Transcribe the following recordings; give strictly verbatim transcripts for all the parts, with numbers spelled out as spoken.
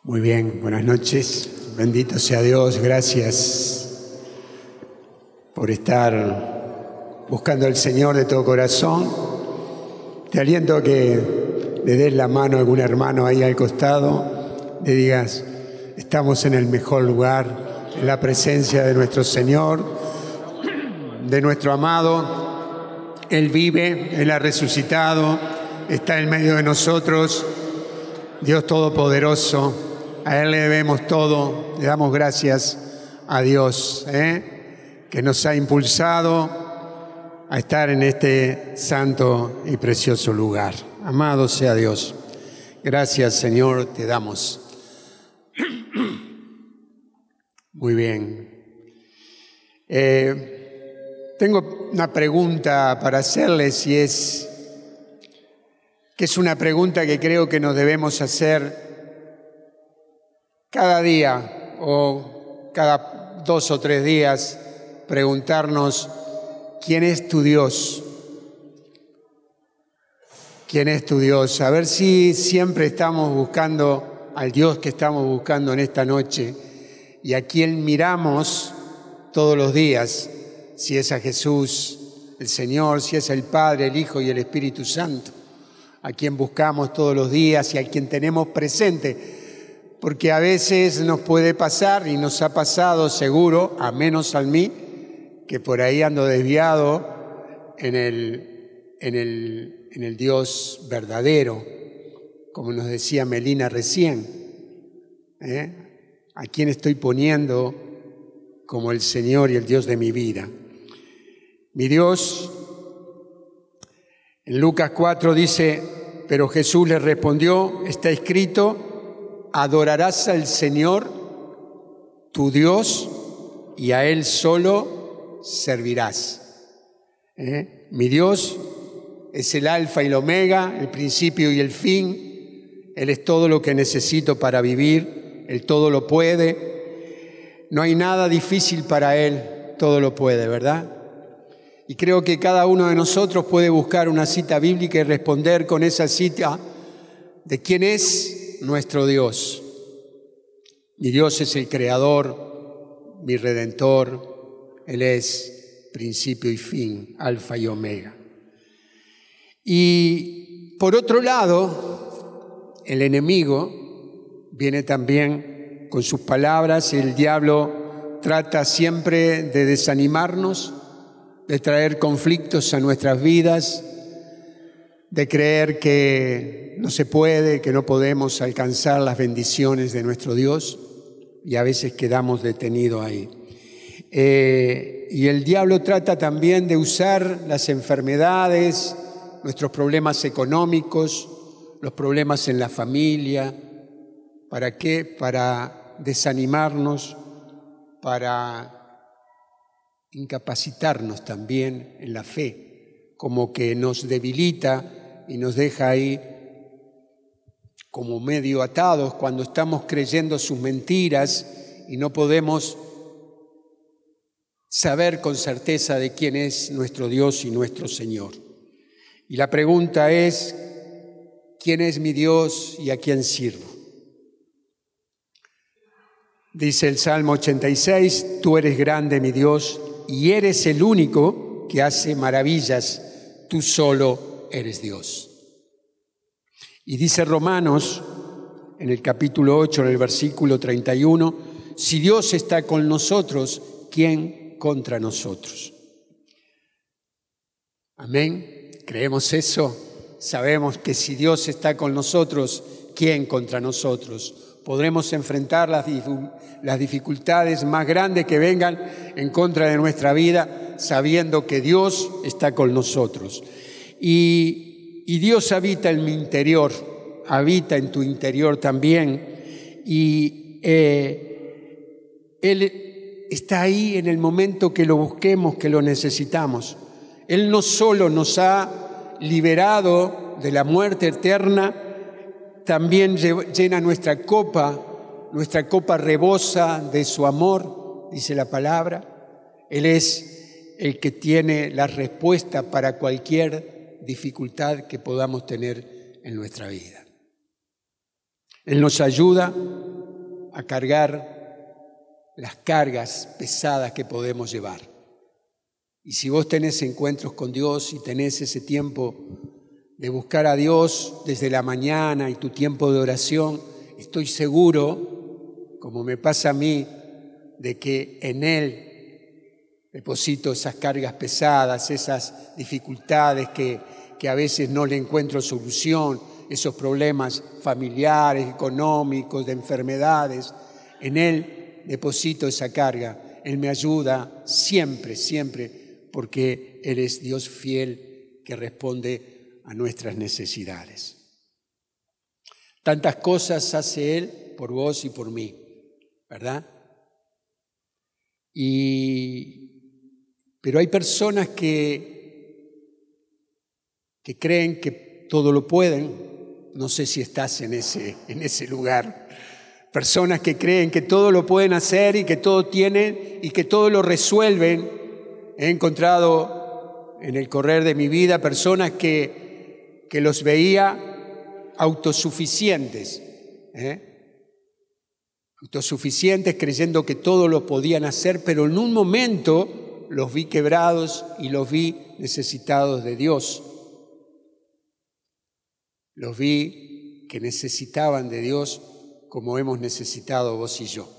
Muy bien, buenas noches. Bendito sea Dios, gracias por estar buscando al Señor de todo corazón. Te aliento a que le des la mano a algún hermano ahí al costado, le digas, estamos en el mejor lugar, en la presencia de nuestro Señor, de nuestro amado. Él vive, Él ha resucitado, está en medio de nosotros, Dios Todopoderoso. A Él le debemos todo, le damos gracias a Dios, ¿eh? que nos ha impulsado a estar en este santo y precioso lugar. Amado sea Dios. Gracias, Señor, te damos. Muy bien. Eh, tengo una pregunta para hacerles y es que es una pregunta que creo que nos debemos hacer cada día o cada dos o tres días, preguntarnos, ¿quién es tu Dios? ¿Quién es tu Dios? A ver si siempre estamos buscando al Dios que estamos buscando en esta noche y a quien miramos todos los días, si es a Jesús, el Señor, si es el Padre, el Hijo y el Espíritu Santo, a quien buscamos todos los días y a quien tenemos presente. Porque a veces nos puede pasar, y nos ha pasado seguro, a menos a mí, que por ahí ando desviado en el, en el, en el Dios verdadero, como nos decía Melina recién. ¿Eh? ¿A quién estoy poniendo como el Señor y el Dios de mi vida? Mi Dios, en Lucas cuatro dice, pero Jesús le respondió, está escrito, adorarás al Señor, tu Dios, y a Él solo servirás. ¿Eh? Mi Dios es el alfa y el omega, el principio y el fin. Él es todo lo que necesito para vivir. Él todo lo puede. No hay nada difícil para Él, todo lo puede, ¿verdad? Y creo que cada uno de nosotros puede buscar una cita bíblica y responder con esa cita de quién es nuestro Dios. Mi Dios es el Creador, mi Redentor, Él es principio y fin, alfa y omega. Y por otro lado, el enemigo viene también con sus palabras. El diablo trata siempre de desanimarnos, de traer conflictos a nuestras vidas, de creer que no se puede, que no podemos alcanzar las bendiciones de nuestro Dios, y a veces quedamos detenidos ahí. Eh, y el diablo trata también de usar las enfermedades, nuestros problemas económicos, los problemas en la familia. ¿Para qué? Para desanimarnos, para incapacitarnos también en la fe, como que nos debilita y nos deja ahí como medio atados cuando estamos creyendo sus mentiras y no podemos saber con certeza de quién es nuestro Dios y nuestro Señor. Y la pregunta es, ¿quién es mi Dios y a quién sirvo? Dice el Salmo ochenta y seis, tú eres grande, mi Dios, y eres el único que hace maravillas, tú solo eres Dios. Y dice Romanos, en el capítulo ocho, en el versículo treinta y uno, si Dios está con nosotros, ¿quién contra nosotros? Amén. ¿Creemos eso? Sabemos que si Dios está con nosotros, ¿quién contra nosotros? Podremos enfrentar las, las dificultades más grandes que vengan en contra de nuestra vida, sabiendo que Dios está con nosotros. Y Y Dios habita en mi interior, habita en tu interior también. Y eh, Él está ahí en el momento que lo busquemos, que lo necesitamos. Él no solo nos ha liberado de la muerte eterna, también llena nuestra copa, nuestra copa rebosa de su amor, dice la palabra. Él es el que tiene la respuesta para cualquier dificultad que podamos tener en nuestra vida. Él nos ayuda a cargar las cargas pesadas que podemos llevar. Y si vos tenés encuentros con Dios y tenés ese tiempo de buscar a Dios desde la mañana y tu tiempo de oración, estoy seguro, como me pasa a mí, de que en Él deposito esas cargas pesadas, esas dificultades que, que a veces no le encuentro solución, esos problemas familiares, económicos, de enfermedades. En Él deposito esa carga. Él me ayuda siempre, siempre, porque Él es Dios fiel que responde a nuestras necesidades. Tantas cosas hace Él por vos y por mí, ¿verdad? Y, pero hay personas que, que creen que todo lo pueden. No sé si estás en ese, en ese lugar. Personas que creen que todo lo pueden hacer y que todo tienen y que todo lo resuelven. He encontrado en el correr de mi vida personas que, que los veía autosuficientes, ¿eh? autosuficientes creyendo que todo lo podían hacer, pero en un momento los vi quebrados y los vi necesitados de Dios. Los vi que necesitaban de Dios como hemos necesitado vos y yo.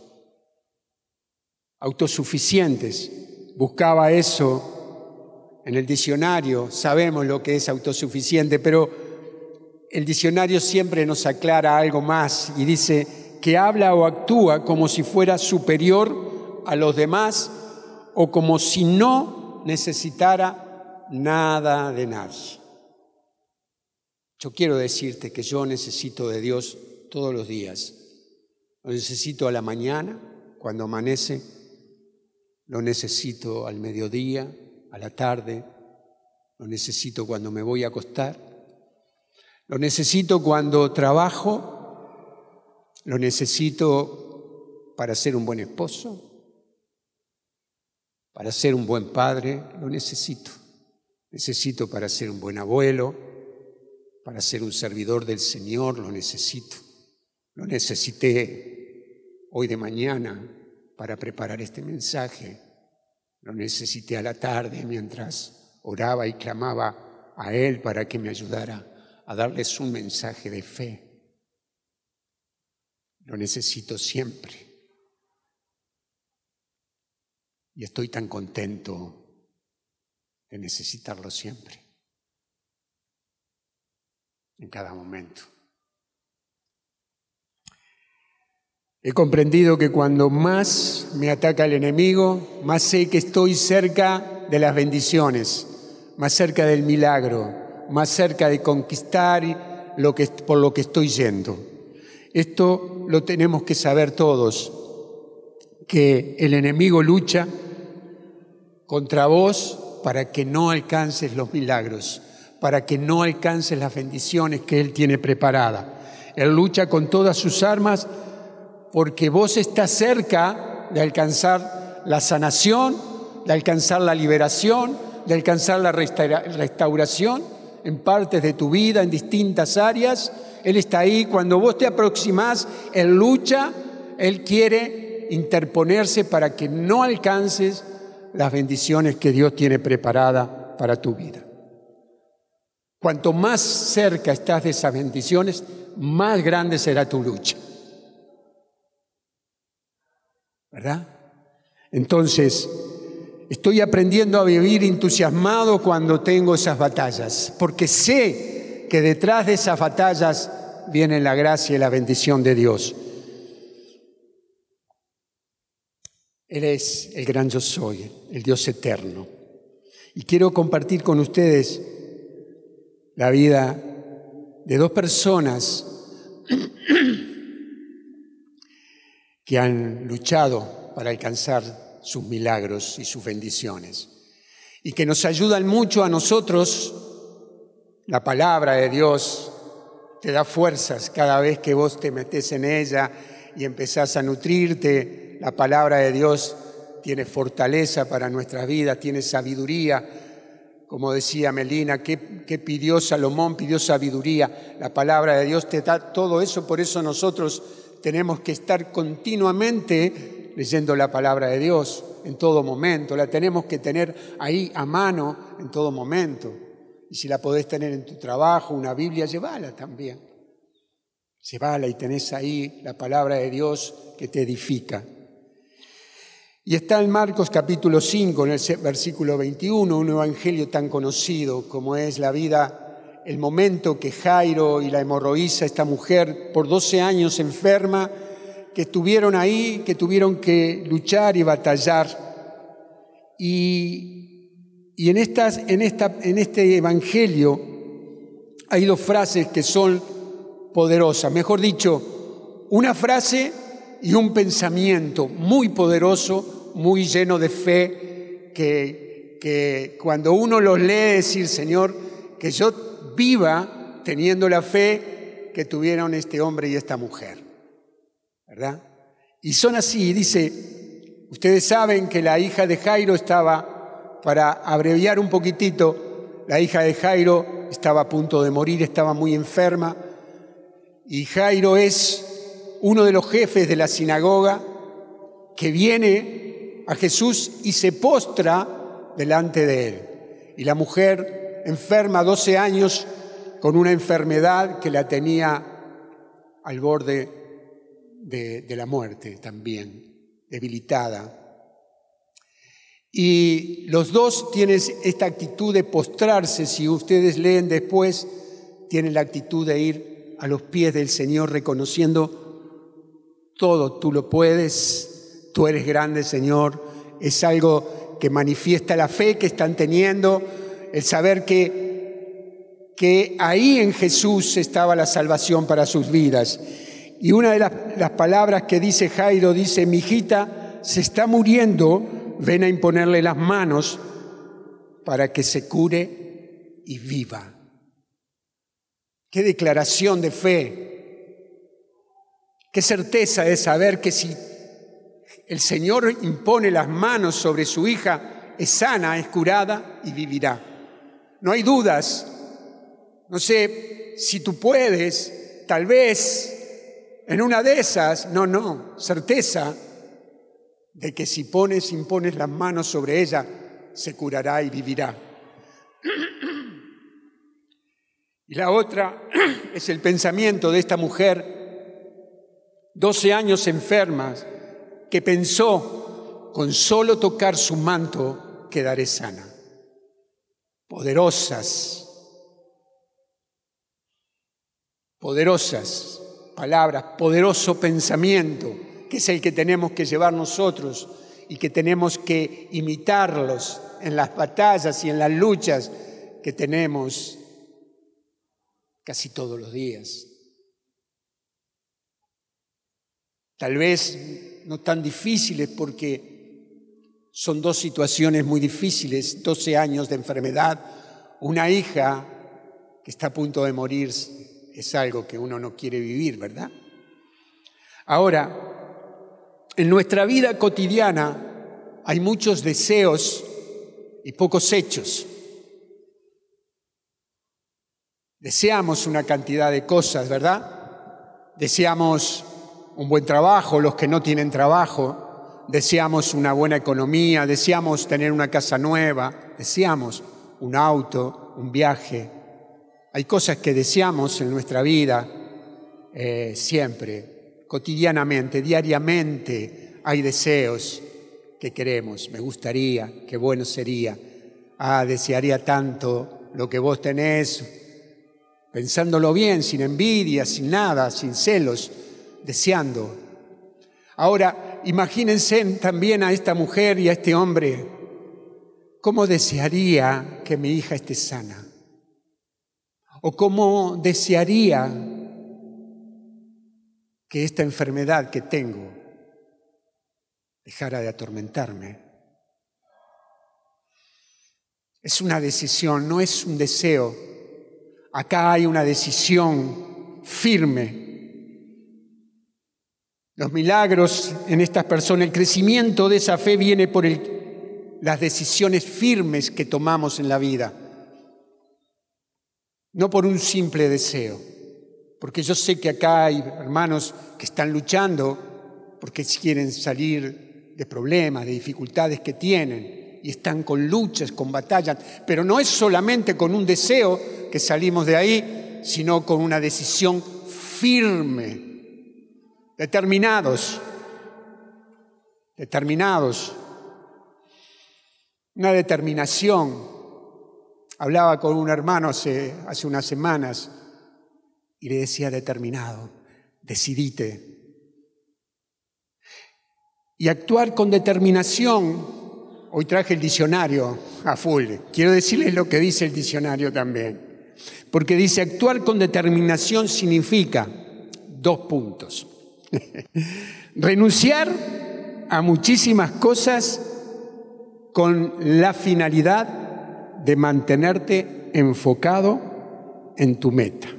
Autosuficientes. Buscaba eso en el diccionario, sabemos lo que es autosuficiente, pero el diccionario siempre nos aclara algo más y dice que habla o actúa como si fuera superior a los demás o como si no necesitara nada de nadie. Yo quiero decirte que yo necesito de Dios todos los días. Lo necesito a la mañana, cuando amanece. Lo necesito al mediodía, a la tarde, lo necesito cuando me voy a acostar, lo necesito cuando trabajo, lo necesito para ser un buen esposo, para ser un buen padre, lo necesito. Necesito para ser un buen abuelo, para ser un servidor del Señor, lo necesito. Lo necesité hoy de mañana para preparar este mensaje. Lo necesité a la tarde mientras oraba y clamaba a Él para que me ayudara a darles un mensaje de fe. Lo necesito siempre. Y estoy tan contento de necesitarlo siempre, en cada momento. He comprendido que cuando más me ataca el enemigo, más sé que estoy cerca de las bendiciones, más cerca del milagro, más cerca de conquistar lo que, por lo que estoy yendo. Esto lo tenemos que saber todos, que el enemigo lucha contra vos para que no alcances los milagros, para que no alcances las bendiciones que Él tiene preparadas. Él lucha con todas sus armas porque vos estás cerca de alcanzar la sanación, de alcanzar la liberación, de alcanzar la restauración en partes de tu vida, en distintas áreas. Él está ahí. Cuando vos te aproximás, Él lucha, Él quiere interponerse para que no alcances las bendiciones que Dios tiene preparadas para tu vida. Cuanto más cerca estás de esas bendiciones, más grande será tu lucha. ¿Verdad? Entonces, estoy aprendiendo a vivir entusiasmado cuando tengo esas batallas, porque sé que detrás de esas batallas viene la gracia y la bendición de Dios. Él es el gran yo soy, el Dios eterno. Y quiero compartir con ustedes la vida de dos personas que han luchado para alcanzar sus milagros y sus bendiciones, y que nos ayudan mucho a nosotros. La palabra de Dios te da fuerzas cada vez que vos te metés en ella y empezás a nutrirte. La palabra de Dios tiene fortaleza para nuestras vidas, tiene sabiduría como decía Melina, ¿qué, qué pidió Salomón? Pidió sabiduría. La palabra de Dios te da todo eso, por eso nosotros tenemos que estar continuamente leyendo la palabra de Dios en todo momento. La tenemos que tener ahí a mano en todo momento. Y si la podés tener en tu trabajo, una Biblia, llévala también. Llévala y tenés ahí la palabra de Dios que te edifica. Y está en Marcos capítulo cinco, en el versículo veintiuno, un evangelio tan conocido como es la vida, el momento que Jairo y la hemorroísa, esta mujer por doce años enferma, que estuvieron ahí, que tuvieron que luchar y batallar. Y, y en, estas, en, esta, en este evangelio hay dos frases que son poderosas, mejor dicho, una frase y un pensamiento muy poderoso, muy lleno de fe, que, que cuando uno los lee decir, Señor, que yo viva teniendo la fe que tuvieron este hombre y esta mujer, ¿verdad? Y son así, dice, ustedes saben que la hija de Jairo estaba, para abreviar un poquitito, la hija de Jairo estaba a punto de morir, estaba muy enferma, y Jairo es uno de los jefes de la sinagoga que viene a Jesús y se postra delante de él. Y la mujer enferma doce años con una enfermedad que la tenía al borde de, de la muerte también, debilitada. Y los dos tienen esta actitud de postrarse. Si ustedes leen después, tienen la actitud de ir a los pies del Señor reconociendo todo, tú lo puedes. Tú eres grande, Señor. Es algo que manifiesta la fe que están teniendo, el saber que, que ahí en Jesús estaba la salvación para sus vidas. Y una de las, las palabras que dice Jairo, dice, mi hijita se está muriendo, ven a imponerle las manos para que se cure y viva. Qué declaración de fe, qué certeza de saber que si el Señor impone las manos sobre su hija, es sana, es curada y vivirá. No hay dudas. No sé si tú puedes, tal vez, en una de esas, no, no, certeza de que si pones, impones las manos sobre ella, se curará y vivirá. Y la otra es el pensamiento de esta mujer, doce años enferma, que pensó, con solo tocar su manto quedaré sana. Poderosas, poderosas palabras, poderoso pensamiento, que es el que tenemos que llevar nosotros y que tenemos que imitarlos en las batallas y en las luchas que tenemos casi todos los días. Tal vez no tan difíciles porque son dos situaciones muy difíciles, doce años de enfermedad, una hija que está a punto de morir, es algo que uno no quiere vivir, ¿verdad? Ahora, en nuestra vida cotidiana hay muchos deseos y pocos hechos. Deseamos una cantidad de cosas, ¿verdad? Deseamos un buen trabajo, los que no tienen trabajo, deseamos una buena economía, deseamos tener una casa nueva, deseamos un auto, un viaje. Hay cosas que deseamos en nuestra vida eh, siempre, cotidianamente, diariamente hay deseos que queremos. Me gustaría, qué bueno sería. Ah, desearía tanto lo que vos tenés, pensándolo bien, sin envidia, sin nada, sin celos, deseando. Ahora, imagínense también a esta mujer y a este hombre, ¿cómo desearía que mi hija esté sana? ¿O cómo desearía que esta enfermedad que tengo dejara de atormentarme? Es una decisión, no es un deseo. Acá hay una decisión firme. Los milagros en estas personas, el crecimiento de esa fe viene por el, las decisiones firmes que tomamos en la vida. No por un simple deseo, porque yo sé que acá hay hermanos que están luchando porque quieren salir de problemas, de dificultades que tienen, y están con luchas, con batallas, pero no es solamente con un deseo que salimos de ahí, sino con una decisión firme, determinados, determinados, una determinación. Hablaba con un hermano hace, hace unas semanas y le decía determinado, decidite. Y actuar con determinación, hoy traje el diccionario a full, quiero decirles lo que dice el diccionario también, porque dice actuar con determinación significa dos puntos. Renunciar a muchísimas cosas con la finalidad de mantenerte enfocado en tu meta.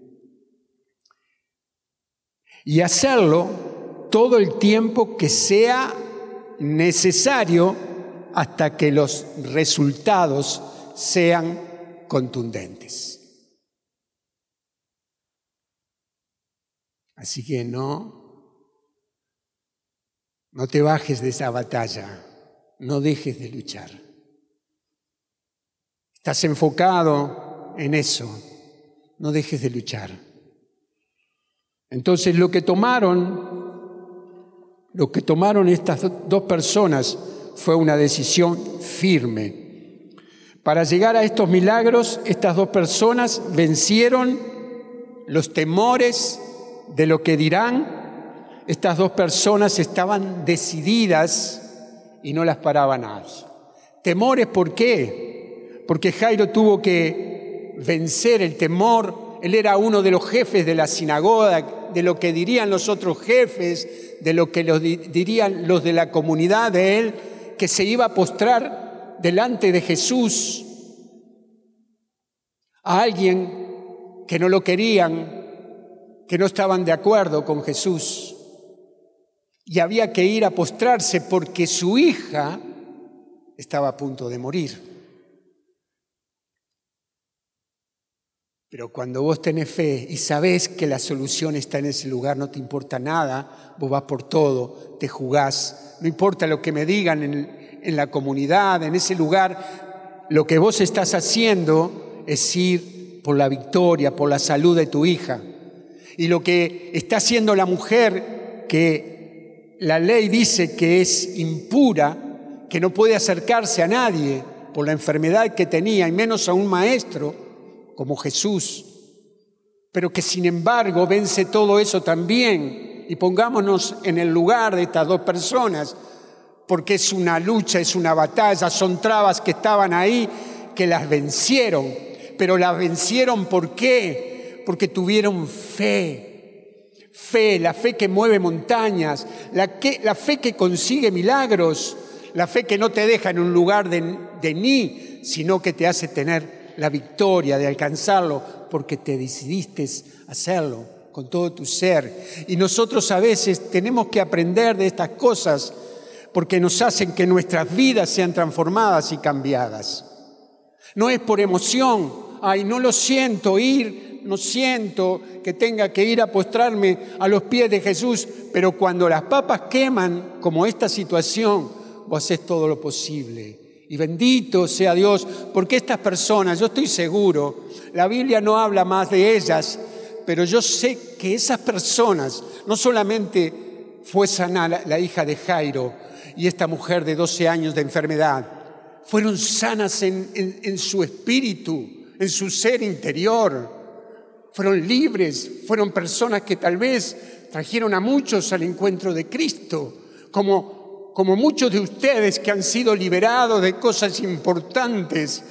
Y hacerlo todo el tiempo que sea necesario hasta que los resultados sean contundentes. Así que no, no te bajes de esa batalla, no dejes de luchar. Estás enfocado en eso, no dejes de luchar. Entonces lo que tomaron, lo que tomaron estas dos personas fue una decisión firme. Para llegar a estos milagros, estas dos personas vencieron los temores de lo que dirán. Estas dos personas estaban decididas y no las paraba nadie. ¿Temores por qué? Porque Jairo tuvo que vencer el temor. Él era uno de los jefes de la sinagoga, de lo que dirían los otros jefes, de lo que los dirían los de la comunidad de él, que se iba a postrar delante de Jesús a alguien que no lo querían, que no estaban de acuerdo con Jesús. Y había que ir a postrarse porque su hija estaba a punto de morir. Pero cuando vos tenés fe y sabés que la solución está en ese lugar, no te importa nada, vos vas por todo, te jugás, no importa lo que me digan en, en la comunidad, en ese lugar, lo que vos estás haciendo es ir por la victoria, por la salud de tu hija. Y lo que está haciendo la mujer, que la ley dice que es impura, que no puede acercarse a nadie por la enfermedad que tenía, y menos a un maestro, como Jesús, pero que sin embargo vence todo eso también. Y pongámonos en el lugar de estas dos personas, porque es una lucha, es una batalla, son trabas que estaban ahí, que las vencieron. Pero las vencieron ¿por qué? Porque tuvieron fe. Fe, la fe que mueve montañas, la, que, la fe que consigue milagros, la fe que no te deja en un lugar de, de ni, sino que te hace tener la victoria de alcanzarlo porque te decidiste hacerlo con todo tu ser. Y nosotros a veces tenemos que aprender de estas cosas porque nos hacen que nuestras vidas sean transformadas y cambiadas. No es por emoción, ay, no lo siento ir, no siento que tenga que ir a postrarme a los pies de Jesús, pero cuando las papas queman, como esta situación, vos haces todo lo posible. Y bendito sea Dios, porque estas personas, yo estoy seguro, la Biblia no habla más de ellas, pero yo sé que esas personas, no solamente fue sana la, la hija de Jairo y esta mujer de doce años de enfermedad, fueron sanas en, en, en su espíritu, en su ser interior, fueron libres, fueron personas que tal vez trajeron a muchos al encuentro de Cristo, como como muchos de ustedes que han sido liberados de cosas importantes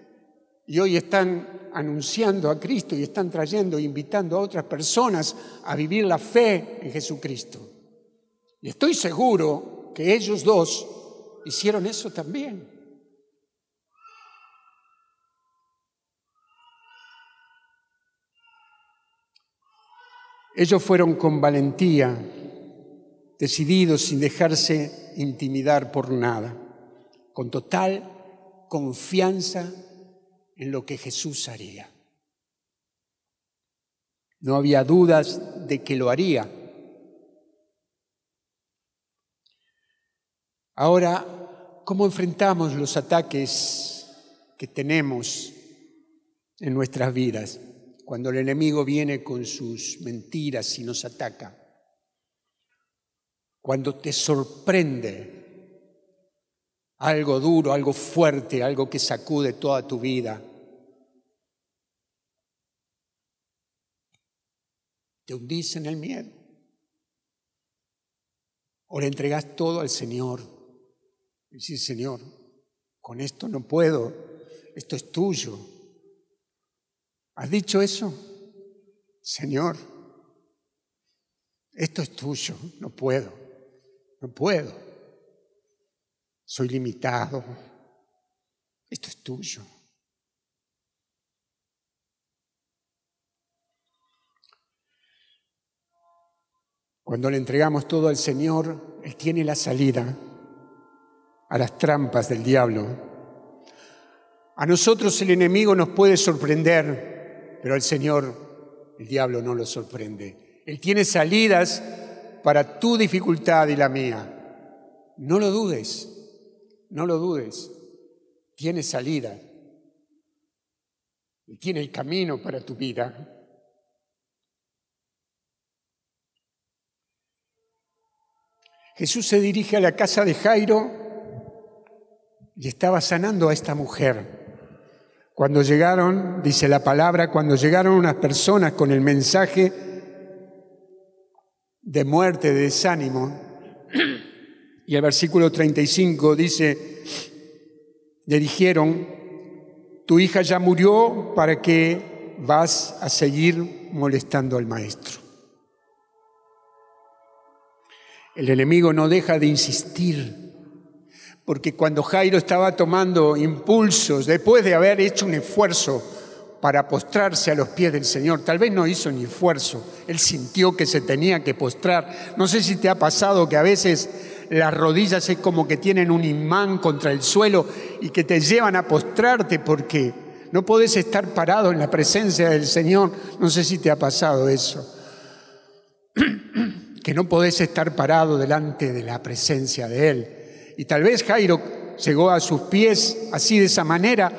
y hoy están anunciando a Cristo y están trayendo e invitando a otras personas a vivir la fe en Jesucristo. Y estoy seguro que ellos dos hicieron eso también. Ellos fueron con valentía, decididos sin dejarse intimidar por nada, con total confianza en lo que Jesús haría. No había dudas de que lo haría. Ahora, ¿cómo enfrentamos los ataques que tenemos en nuestras vidas? Cuando el enemigo viene con sus mentiras y nos ataca. Cuando te sorprende algo duro, algo fuerte, algo que sacude toda tu vida. ¿Te hundís en el miedo? ¿O le entregás todo al Señor? Y decís, Señor, con esto no puedo, esto es tuyo. ¿Has dicho eso? Señor, esto es tuyo, no puedo, no puedo. Soy limitado, esto es tuyo. Cuando le entregamos todo al Señor, Él tiene la salida a las trampas del diablo. A nosotros el enemigo nos puede sorprender, pero al Señor el diablo no lo sorprende. Él tiene salidas para tu dificultad y la mía. No lo dudes, no lo dudes. Tiene salida. Él tiene el camino para tu vida. Jesús se dirige a la casa de Jairo y estaba sanando a esta mujer. Cuando llegaron, dice la palabra, cuando llegaron unas personas con el mensaje de muerte, de desánimo, y el versículo treinta y cinco dice, le dijeron, tu hija ya murió, ¿para qué vas a seguir molestando al maestro? El enemigo no deja de insistir, porque cuando Jairo estaba tomando impulsos, después de haber hecho un esfuerzo para postrarse a los pies del Señor, tal vez no hizo ni esfuerzo, él sintió que se tenía que postrar. No sé si te ha pasado que a veces las rodillas es como que tienen un imán contra el suelo y que te llevan a postrarte porque no podés estar parado en la presencia del Señor. No sé si te ha pasado eso. Que no podés estar parado delante de la presencia de Él. Y tal vez Jairo llegó a sus pies así de esa manera,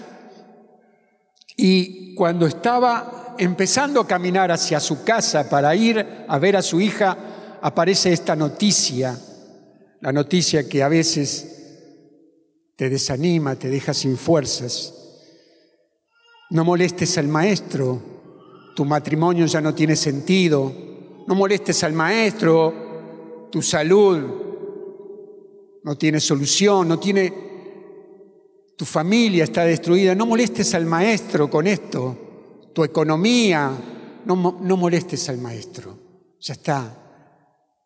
y cuando estaba empezando a caminar hacia su casa para ir a ver a su hija, aparece esta noticia, la noticia que a veces te desanima, te deja sin fuerzas. No molestes al maestro, tu matrimonio ya no tiene sentido. No molestes al maestro, tu salud no tiene solución, no tiene, tu familia está destruida. No molestes al maestro con esto, tu economía, no, no molestes al maestro. Ya está.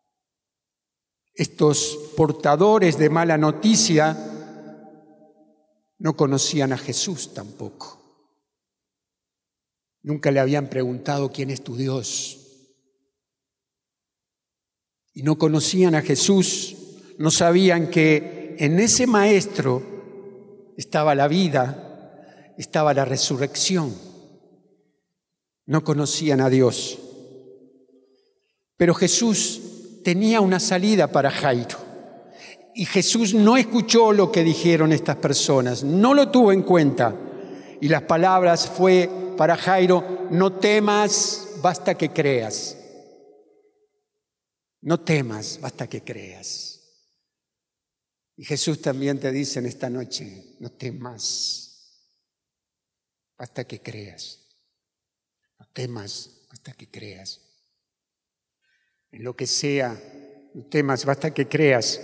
Estos portadores de mala noticia no conocían a Jesús tampoco. Nunca le habían preguntado quién es tu Dios. Y no conocían a Jesús, no sabían que en ese maestro estaba la vida, estaba la resurrección. No conocían a Dios. Pero Jesús tenía una salida para Jairo. Y Jesús no escuchó lo que dijeron estas personas, no lo tuvo en cuenta. Y las palabras fue para Jairo, no temas, basta que creas. No temas, basta que creas. Y Jesús también te dice en esta noche, no temas, basta que creas. No temas, basta que creas. En lo que sea, no temas, basta que creas.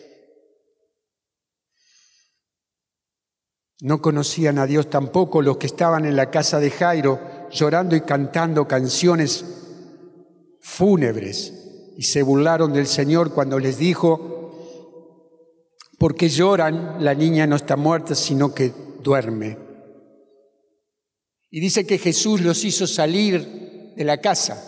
No conocían a Dios tampoco los que estaban en la casa de Jairo, llorando y cantando canciones fúnebres. Y se burlaron del Señor cuando les dijo, ¿por qué lloran? La niña no está muerta, sino que duerme. Y dice que Jesús los hizo salir de la casa,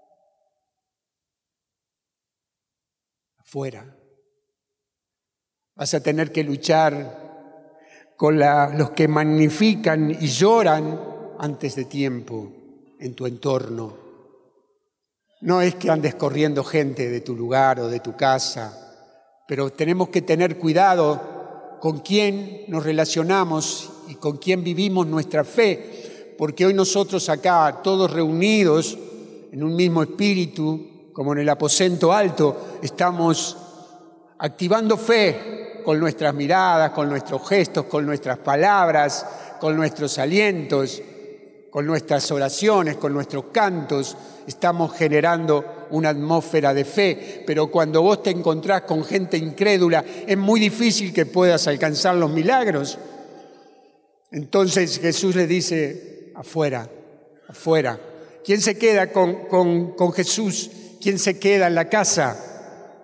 afuera. Vas a tener que luchar con la, los que magnifican y lloran antes de tiempo en tu entorno. No es que andes corriendo gente de tu lugar o de tu casa, pero tenemos que tener cuidado con quién nos relacionamos y con quién vivimos nuestra fe, porque hoy nosotros acá, todos reunidos en un mismo espíritu, como en el aposento alto, estamos activando fe con nuestras miradas, con nuestros gestos, con nuestras palabras, con nuestros alientos, con nuestras oraciones, con nuestros cantos. Estamos generando una atmósfera de fe, pero cuando vos te encontrás con gente incrédula, es muy difícil que puedas alcanzar los milagros. Entonces Jesús le dice, afuera, afuera. ¿Quién se queda con, con, con Jesús? ¿Quién se queda en la casa?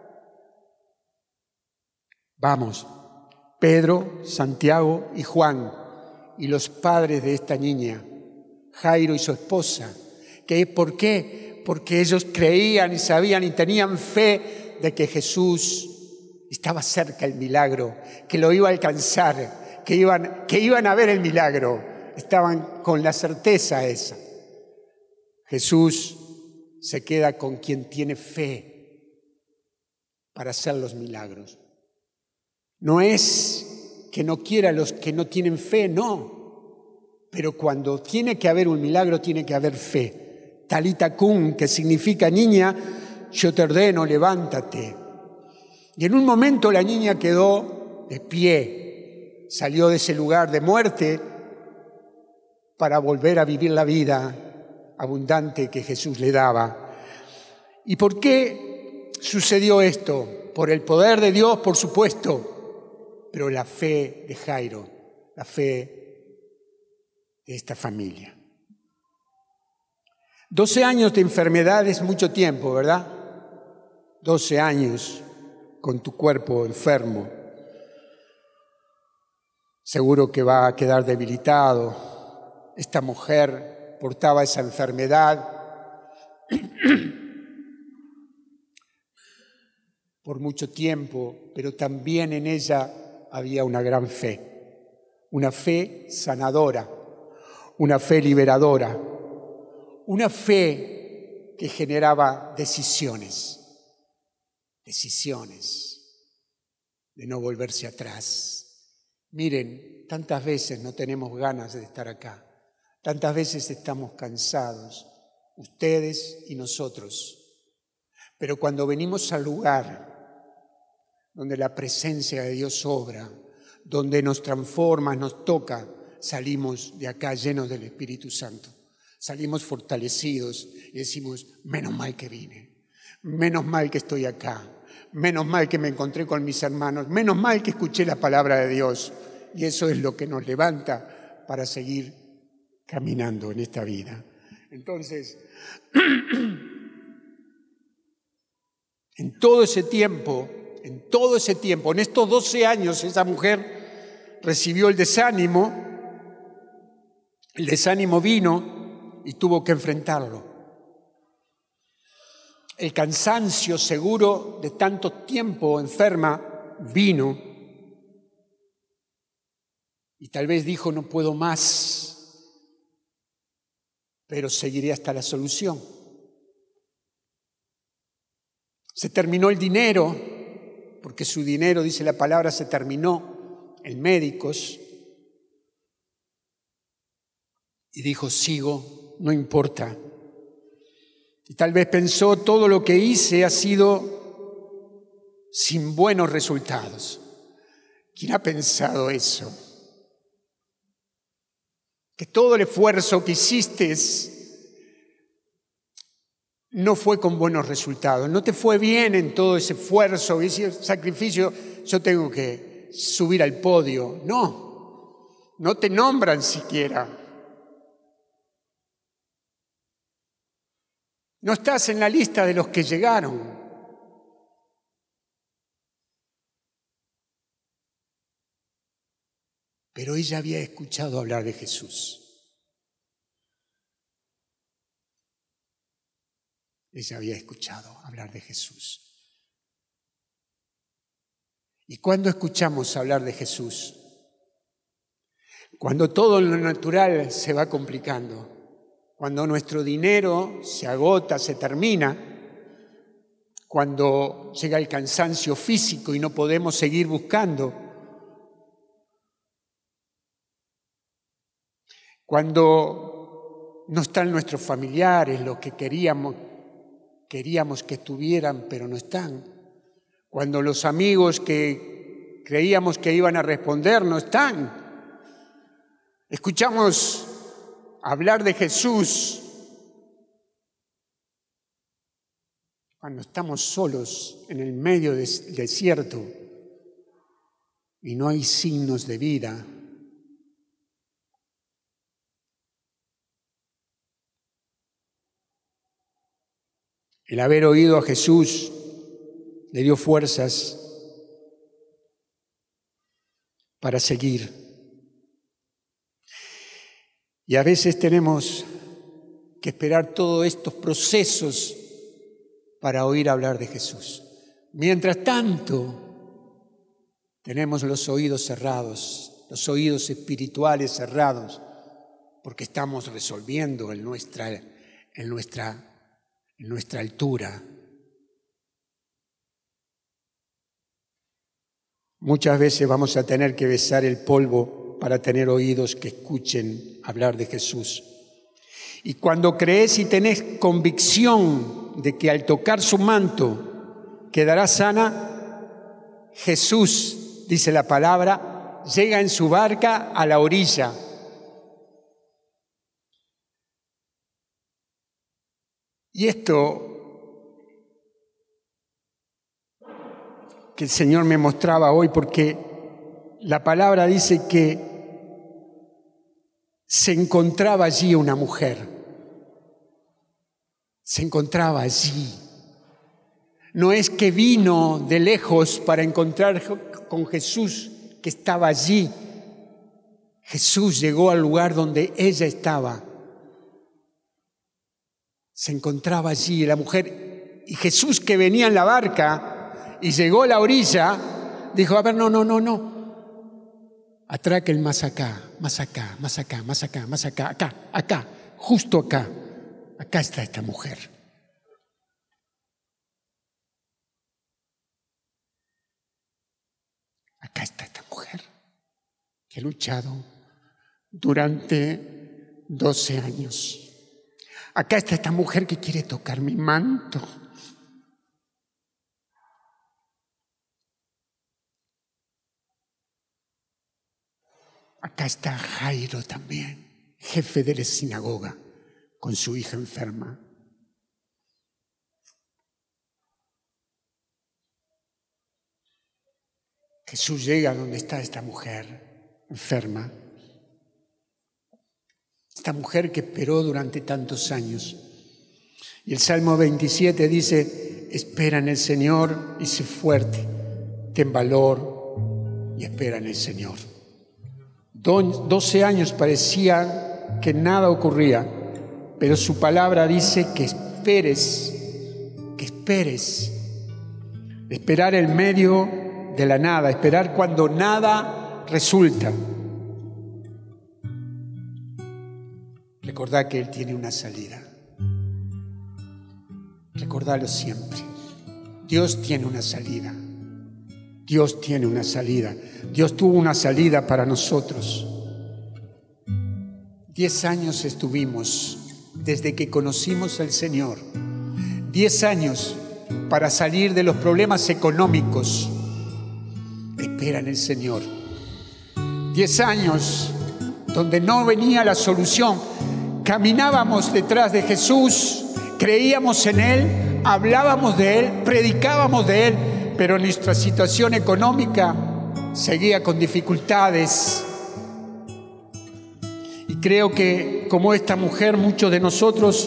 Vamos, Pedro, Santiago y Juan, y los padres de esta niña, Jairo y su esposa. ¿Qué? ¿Por qué? Porque ellos creían y sabían y tenían fe de que Jesús estaba cerca el milagro, que lo iba a alcanzar, que iban, que iban a ver el milagro. Estaban con la certeza esa. Jesús se queda con quien tiene fe para hacer los milagros. No es que no quiera a los que no tienen fe, no. Pero cuando tiene que haber un milagro, tiene que haber fe. Talita cum, que significa niña, yo te ordeno, levántate. Y en un momento la niña quedó de pie, salió de ese lugar de muerte para volver a vivir la vida abundante que Jesús le daba. ¿Y por qué sucedió esto? Por el poder de Dios, por supuesto, pero la fe de Jairo, la fe de esta familia. doce años de enfermedad es mucho tiempo, ¿verdad? doce años con tu cuerpo enfermo. Seguro que va a quedar debilitado. Esta mujer portaba esa enfermedad por mucho tiempo, pero también en ella había una gran fe, una fe sanadora, una fe liberadora, una fe que generaba decisiones, decisiones de no volverse atrás. Miren, tantas veces no tenemos ganas de estar acá, tantas veces estamos cansados, ustedes y nosotros, pero cuando venimos al lugar donde la presencia de Dios obra, donde nos transforma, nos toca, salimos de acá llenos del Espíritu Santo. Salimos fortalecidos y decimos, menos mal que vine, menos mal que estoy acá, menos mal que me encontré con mis hermanos, menos mal que escuché la palabra de Dios. Y eso es lo que nos levanta para seguir caminando en esta vida. Entonces, en todo ese tiempo, en todo ese tiempo, en estos doce años, esa mujer recibió el desánimo, el desánimo vino y tuvo que enfrentarlo. El cansancio seguro de tanto tiempo enferma vino y tal vez dijo, no puedo más, pero seguiré hasta la solución. Se terminó el dinero, porque su dinero, dice la palabra, se terminó en médicos. Y dijo, sigo, no importa. Y tal vez pensó, todo lo que hice ha sido sin buenos resultados. ¿Quién ha pensado eso? Que todo el esfuerzo que hiciste no fue con buenos resultados. No te fue bien en todo ese esfuerzo, ese sacrificio. Yo tengo que subir al podio. No, no te nombran siquiera. No estás en la lista de los que llegaron. Pero ella había escuchado hablar de Jesús. Ella había escuchado hablar de Jesús. ¿Y cuándo escuchamos hablar de Jesús? Cuando todo lo natural se va complicando, cuando nuestro dinero se agota, se termina, cuando llega el cansancio físico y no podemos seguir buscando, cuando no están nuestros familiares, los que queríamos, queríamos que estuvieran, pero no están, cuando los amigos que creíamos que iban a responder no están. Escuchamos hablar de Jesús cuando estamos solos en el medio del desierto y no hay signos de vida. El haber oído a Jesús le dio fuerzas para seguir. Y a veces tenemos que esperar todos estos procesos para oír hablar de Jesús. Mientras tanto, tenemos los oídos cerrados, los oídos espirituales cerrados, porque estamos resolviendo en nuestra, en nuestra, en nuestra altura. Muchas veces vamos a tener que besar el polvo para tener oídos que escuchen hablar de Jesús. Y cuando crees y tenés convicción de que al tocar su manto quedará sana, Jesús, dice la palabra, llega en su barca a la orilla. Y esto que el Señor me mostraba hoy, porque la palabra dice que se encontraba allí una mujer, se encontraba allí. No es que vino de lejos para encontrar con Jesús que estaba allí. Jesús llegó al lugar donde ella estaba. Se encontraba allí la mujer, y Jesús, que venía en la barca y llegó a la orilla, dijo: a ver, no, no, no, no. Atraque el más acá, más acá, más acá, más acá, más acá, acá, acá, justo acá. Acá está esta mujer. Acá está esta mujer que ha luchado durante doce años. Acá está esta mujer que quiere tocar mi manto. Acá está Jairo también, jefe de la sinagoga, con su hija enferma. Jesús llega donde está esta mujer enferma, esta mujer que esperó durante tantos años. Y el Salmo veintisiete dice: espera en el Señor y sé fuerte, ten valor y espera en el Señor. doce años parecía que nada ocurría, pero su palabra dice que esperes, que esperes. Esperar en medio de la nada, esperar cuando nada resulta. Recordá que Él tiene una salida. Recordalo siempre. Dios tiene una salida. Dios tiene una salida. Dios tuvo una salida para nosotros. Diez años estuvimos desde que conocimos al Señor. Diez años para salir de los problemas económicos. Espera en el Señor. Diez años donde no venía la solución. Caminábamos detrás de Jesús, creíamos en Él, hablábamos de Él, predicábamos de Él, pero nuestra situación económica seguía con dificultades. Y creo que, como esta mujer, muchos de nosotros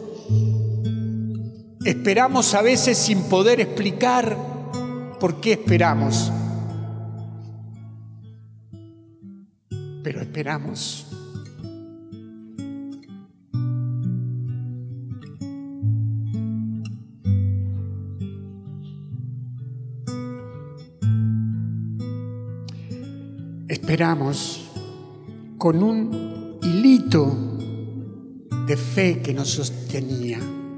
esperamos a veces sin poder explicar por qué esperamos. Pero esperamos. esperamos con un hilito de fe que nos sostenía.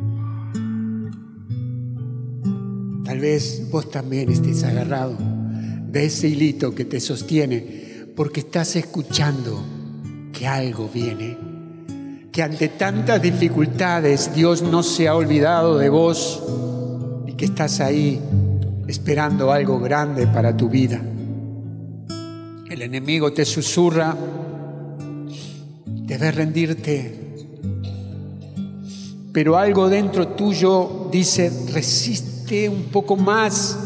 Tal vez vos también estés agarrado de ese hilito que te sostiene porque estás escuchando que algo viene, que ante tantas dificultades Dios no se ha olvidado de vos y que estás ahí esperando algo grande para tu vida. El enemigo te susurra, debes rendirte, pero algo dentro tuyo dice, resiste un poco más.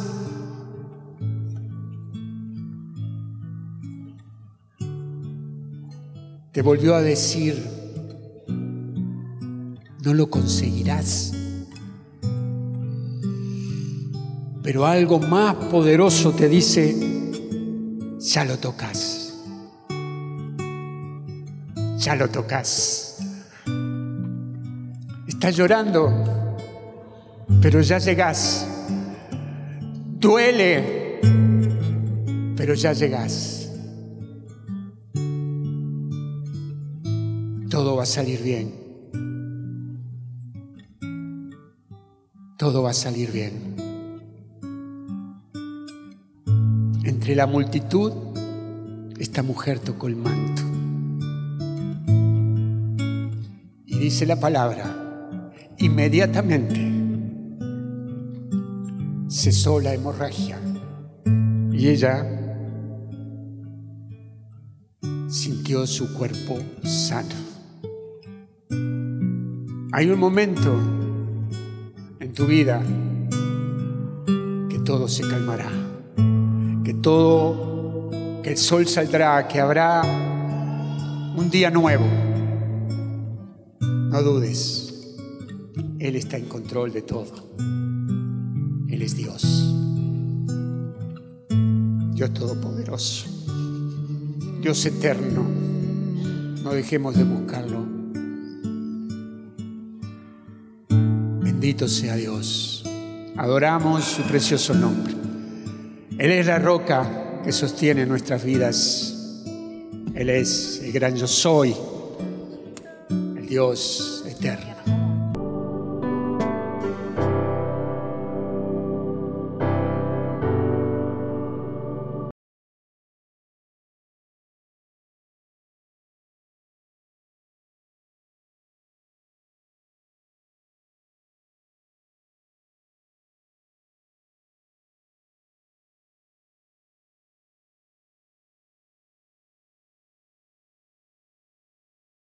Te volvió a decir, no lo conseguirás. Pero algo más poderoso te dice, ya lo tocas. Ya lo tocas. Estás llorando, pero ya llegás. Duele, pero ya llegás. Todo va a salir bien. Todo va a salir bien. Entre la multitud, esta mujer tocó el manto. Y dice la palabra, inmediatamente cesó la hemorragia y ella sintió su cuerpo sano. Hay un momento en tu vida que todo se calmará, que todo, que el sol saldrá, que habrá un día nuevo. No dudes, Él está en control de todo. Él es Dios, Dios todopoderoso, Dios eterno. No dejemos de buscarlo. Bendito sea Dios. Adoramos su precioso nombre. Él es la roca que sostiene nuestras vidas. Él es el gran yo soy, el Dios eterno.